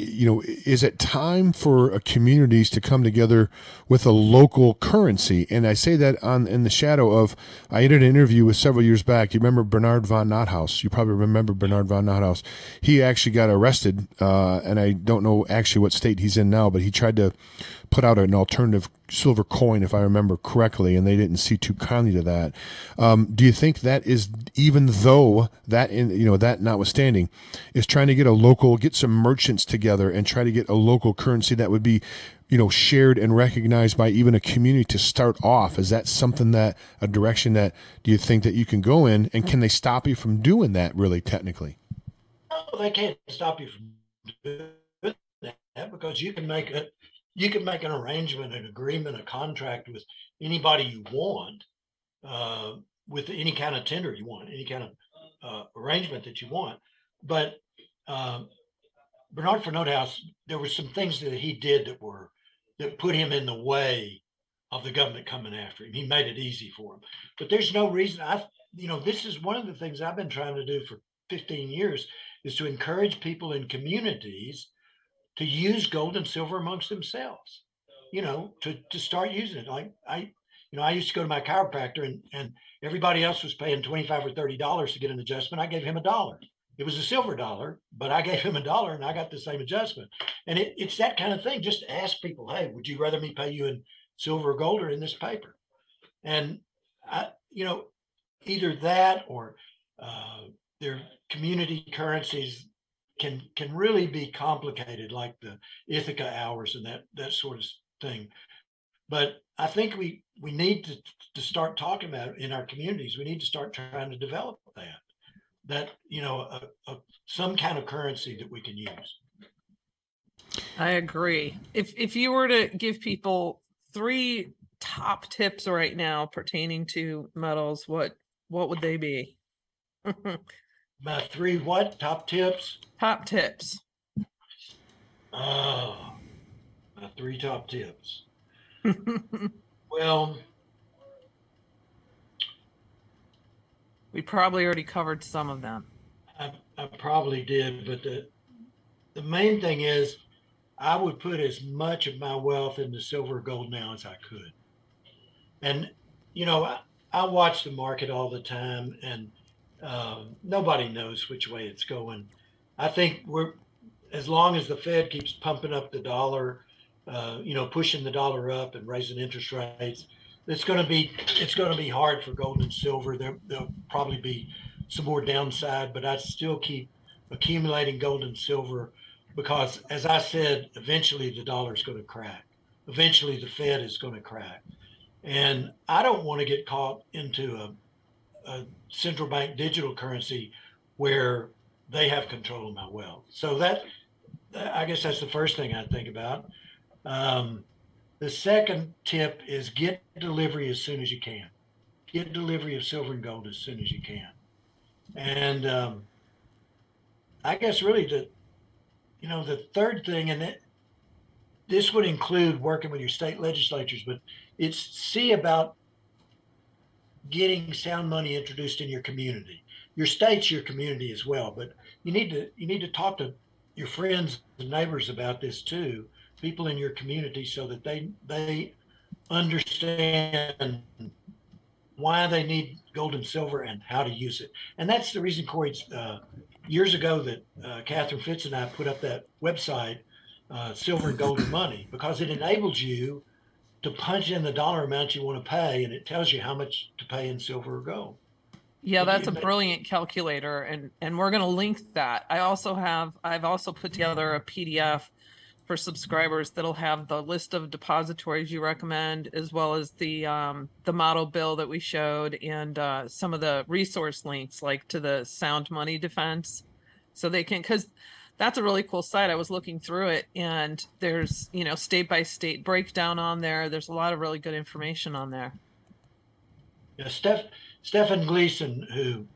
is it time for communities to come together with a local currency? And I say that in the shadow of, I did an interview with several years back. You remember Bernard von Nothaus? You probably remember Bernard von Nothaus. He actually got arrested, and I don't know actually what state he's in now, but he tried to put out an alternative silver coin, if I remember correctly, and they didn't see too kindly to that. Do you think that is, even though that, that notwithstanding, is trying to get some merchants together and try to get a local currency that would be, shared and recognized by even a community to start off? Is that something a direction that do you think that you can go in, and can they stop you from doing that really technically? No, they can't stop you from doing that, because you can make an arrangement, an agreement, a contract with anybody you want, with any kind of tender you want, any kind of arrangement that you want. But Bernard von Nothaus, there were some things that he did that put him in the way of the government coming after him. He made it easy for him. But there's no reason. This is one of the things I've been trying to do for 15 years, is to encourage people in communities to use gold and silver amongst themselves, to start using it. Like I used to go to my chiropractor, and everybody else was paying $25 or $30 to get an adjustment. I gave him $1. It was a silver dollar, but I gave him $1 and I got the same adjustment. And it's that kind of thing. Just ask people, hey, would you rather me pay you in silver or gold or in this paper? And either that or their community currencies can really be complicated, like the Ithaca hours and that sort of thing. But I think we need to start talking about it in our communities. We need to start trying to develop that some kind of currency that we can use. I agree. If you were to give people 3 top tips right now pertaining to metals, what would they be? My 3 what? Top tips? Top tips. Oh, my 3 top tips. Well, we probably already covered some of them. I probably did, but the main thing is I would put as much of my wealth into silver or gold now as I could. And, I watch the market all the time, and nobody knows which way it's going. I think as long as the Fed keeps pumping up the dollar, pushing the dollar up and raising interest rates, it's going to be hard for gold and silver. There'll probably be some more downside, but I'd still keep accumulating gold and silver, because, as I said, eventually the dollar is going to crack. Eventually the Fed is going to crack. And I don't want to get caught into a central bank digital currency where they have control of my wealth. So I guess that's the first thing I think about. The second tip is get delivery as soon as you can. Get delivery of silver and gold as soon as you can. And I guess really the third thing, and this would include working with your state legislatures, but it's see about getting sound money introduced in your community. Your state's your community as well, but you need to talk to your friends and neighbors about this too, people in your community, so that they understand why they need gold and silver and how to use it. And that's the reason, Corey, years ago that Catherine Fitz and I put up that website, Silver and Gold and Money, because it enables you to punch in the dollar amount you want to pay, and it tells you how much to pay in silver or gold. Yeah, that's a brilliant calculator, and we're going to link that. I've also put together a PDF for subscribers that'll have the list of depositories you recommend, as well as the model bill that we showed, and some of the resource links, like to the Sound Money Defense, so they can, because that's a really cool site. I was looking through it, and there's, you know, state by state breakdown on there. There's a lot of really good information on there. Yeah, Stephen Gleason, who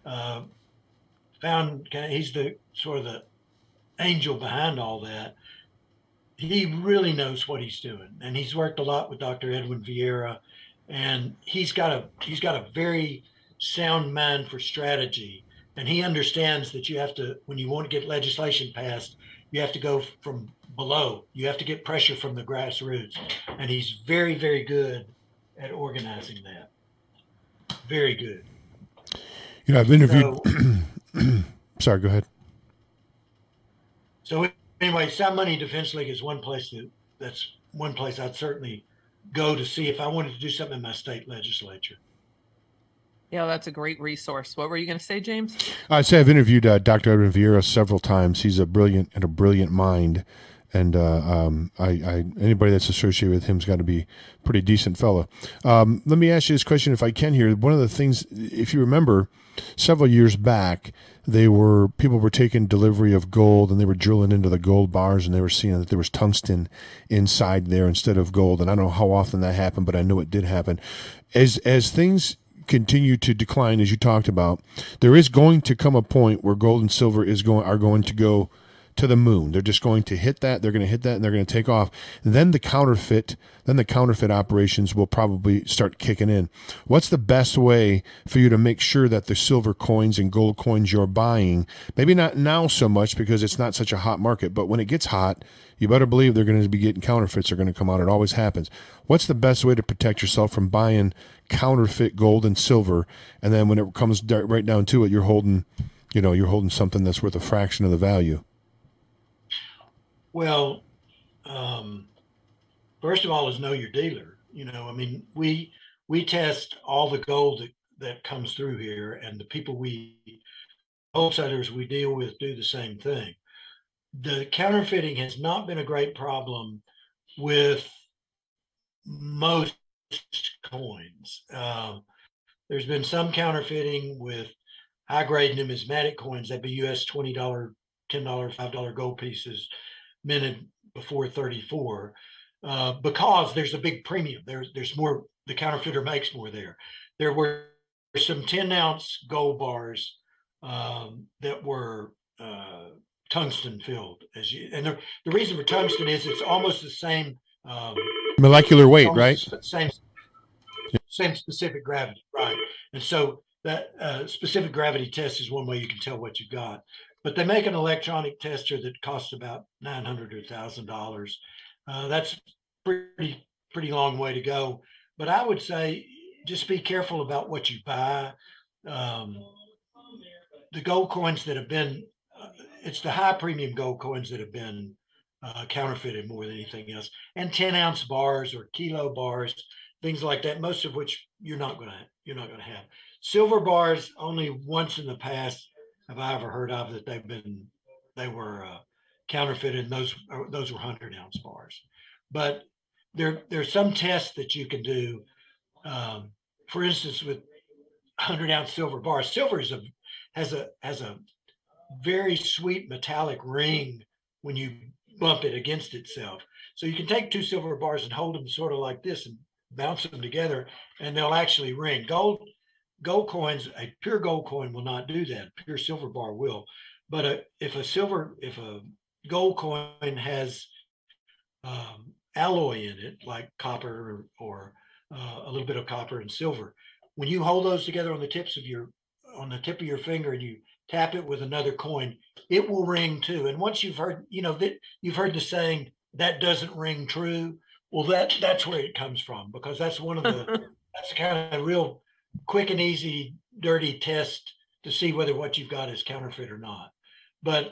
he's the sort of the angel behind all that. He really knows what he's doing, and he's worked a lot with Dr. Edwin Vieira, and he's got a very sound mind for strategy, and he understands that you have to, when you want to get legislation passed, you have to go from below. You have to get pressure from the grassroots, and he's very, very good at organizing that. Very good. You know, I've interviewed. Sorry, go ahead. So anyway, Sound Money Defense League is one place that's one place I'd certainly go to see if I wanted to do something in my state legislature. Yeah, that's a great resource. What were you going to say, James? I'd say I've interviewed Dr. Edwin Vieira several times. He's a brilliant mind, and anybody that's associated with him's got to be a pretty decent fellow. Let me ask you this question, if I can here. One of the things, if you remember, several years back, people were taking delivery of gold, and they were drilling into the gold bars, and they were seeing that there was tungsten inside there instead of gold. And I don't know how often that happened, but I know it did happen. As things continue to decline, as you talked about, there is going to come a point where gold and silver are going to go to the moon. They're just going to hit that. They're going to hit that, and they're going to take off. And then the counterfeit operations will probably start kicking in. What's the best way for you to make sure that the silver coins and gold coins you're buying, maybe not now so much because it's not such a hot market, but when it gets hot, you better believe they're going to be getting counterfeits are going to come out. It always happens. What's the best way to protect yourself from buying counterfeit gold and silver, and then when it comes right down to it, you're holding something that's worth a fraction of the value? Well, first of all, is know your dealer. You know, I mean, we test all the gold that comes through here, and the people wholesalers we deal with do the same thing. The counterfeiting has not been a great problem with most coins. There's been some counterfeiting with high-grade numismatic coins, that'd be US $20, $10, $5 gold pieces, minted before 34, because there's a big premium. There's more, the counterfeiter makes more there. There were some 10-ounce gold bars that were tungsten filled, and the reason for tungsten is it's almost the same molecular weight, right? Same specific gravity, right? And so that specific gravity test is one way you can tell what you've got. But they make an electronic tester that costs about $900 or $1,000. That's pretty long way to go. But I would say just be careful about what you buy. The gold coins that have been, it's the high premium gold coins that have been counterfeited more than anything else. And 10-ounce bars or kilo bars, things like that, most of which you're not going to have. Silver bars, only once in the past have I ever heard of that they were counterfeited, and those were 100-ounce bars. But there's some tests that you can do. For instance, with 100-ounce silver bars, silver has a very sweet metallic ring when you bump it against itself. So you can take two silver bars and hold them sort of like this and bounce them together, and they'll actually ring. Gold coins, a pure gold coin will not do that. A pure silver bar will. But if a gold coin has alloy in it, like copper or a little bit of copper and silver, when you hold those together on the tip of your finger and you tap it with another coin, it will ring too. And once you've heard the saying that doesn't ring true, well, that's where it comes from, because that's one of the that's the kind of real quick and easy, dirty test to see whether what you've got is counterfeit or not. But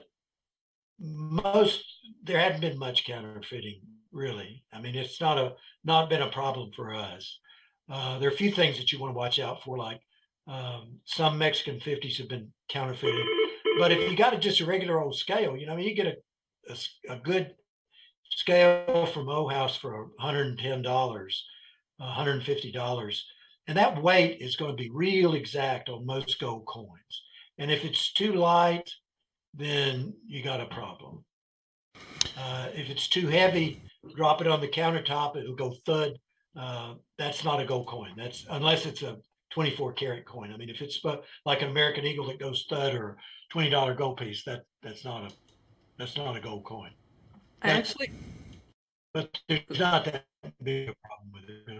there hadn't been much counterfeiting, really. I mean, it's not been a problem for us. There are a few things that you want to watch out for, like some Mexican 50s have been counterfeited. But if you got just a regular old scale, you get a good scale from O-House for $110, $150. And that weight is going to be real exact on most gold coins. And if it's too light, then you got a problem. If it's too heavy, drop it on the countertop, it'll go thud. That's not a gold coin. That's unless it's a 24 karat coin. I mean, if it's like an American Eagle that goes thud, or $20 gold piece, that's not a gold coin. But there's not that big a problem with it.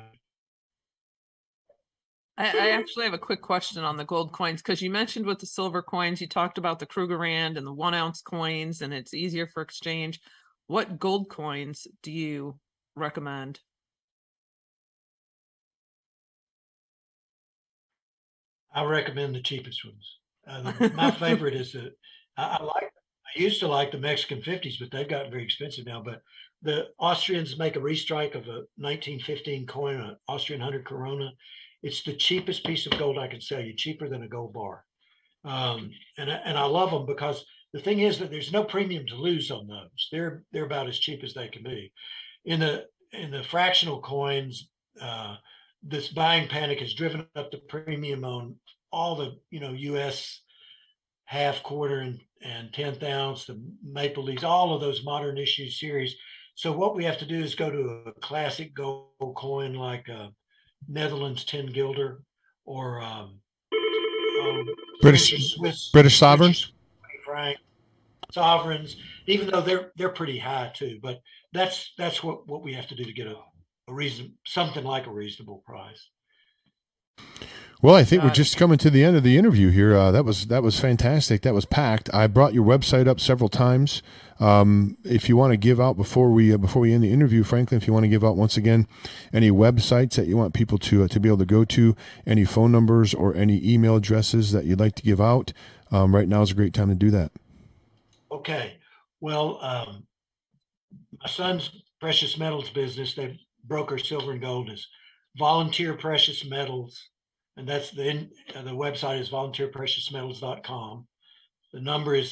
I actually have a quick question on the gold coins, because you mentioned with the silver coins, you talked about the Krugerrand and the 1 ounce coins, and it's easier for exchange. What gold coins do you recommend? I recommend the cheapest ones. My favorite is I used to like the Mexican 50s, but they've gotten very expensive now. But the Austrians make a restrike of a 1915 coin, an Austrian 100 Corona. It's the cheapest piece of gold I can sell you, cheaper than a gold bar. And I love them because the thing is that there's no premium to lose on those. They're about as cheap as they can be. In the fractional coins, this buying panic has driven up the premium on all the U.S. half, quarter, and 10th ounce, the Maple Leafs, all of those modern issue series. So what we have to do is go to a classic gold coin like Netherlands 10 guilder or British sovereign, franc sovereigns, even though they're pretty high too. But that's what we have to do to get a reason, something like a reasonable price. Well, I think we're just coming to the end of the interview here. That was fantastic. That was packed. I brought your website up several times. If you want to give out before we end the interview, Franklin, if you want to give out once again any websites that you want people to be able to go to, any phone numbers or any email addresses that you'd like to give out, right now is a great time to do that. Okay. Well, my son's precious metals business, they broker silver and gold, is Volunteer Precious Metals. And that's the website is volunteerpreciousmetals.com. The number is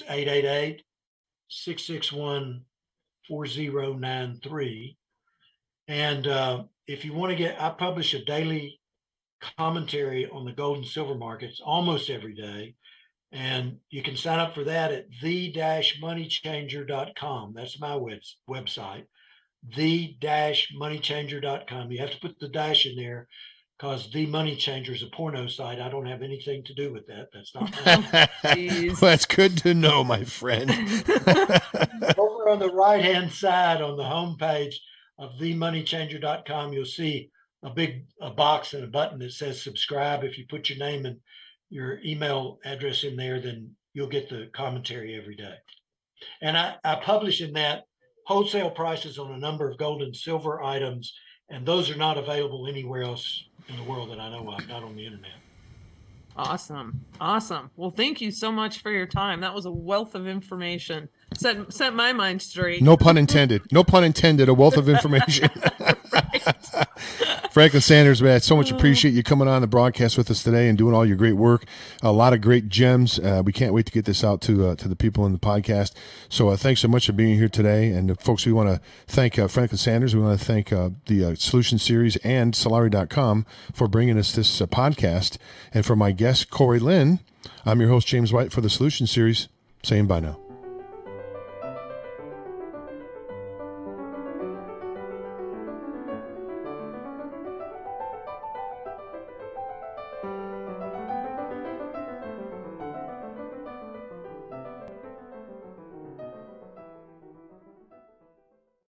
888-661-4093. And if you want to I publish a daily commentary on the gold and silver markets almost every day. And you can sign up for that at the-moneychanger.com. That's my website, the-moneychanger.com. You have to put the dash in there, because The Money Changer is a porno site. I don't have anything to do with that. That's not well, that's good to know, my friend. Over on the right-hand side on the homepage of themoneychanger.com, you'll see a box and a button that says subscribe. If you put your name and your email address in there, then you'll get the commentary every day. And I publish in that wholesale prices on a number of gold and silver items, and those are not available anywhere else in the world that I know of, not on the internet. Awesome. Well, thank you so much for your time. That was a wealth of information. Set my mind straight. No pun intended. A wealth of information. Franklin Sanders, man, so much appreciate you coming on the broadcast with us today and doing all your great work. A lot of great gems. We can't wait to get this out to the people in the podcast. So thanks so much for being here today. And folks, we want to thank Franklin Sanders. We want to thank the Solution Series and Solari.com for bringing us this podcast. And for my guest, Corey Lynn, I'm your host, James White, for the Solution Series, saying bye now.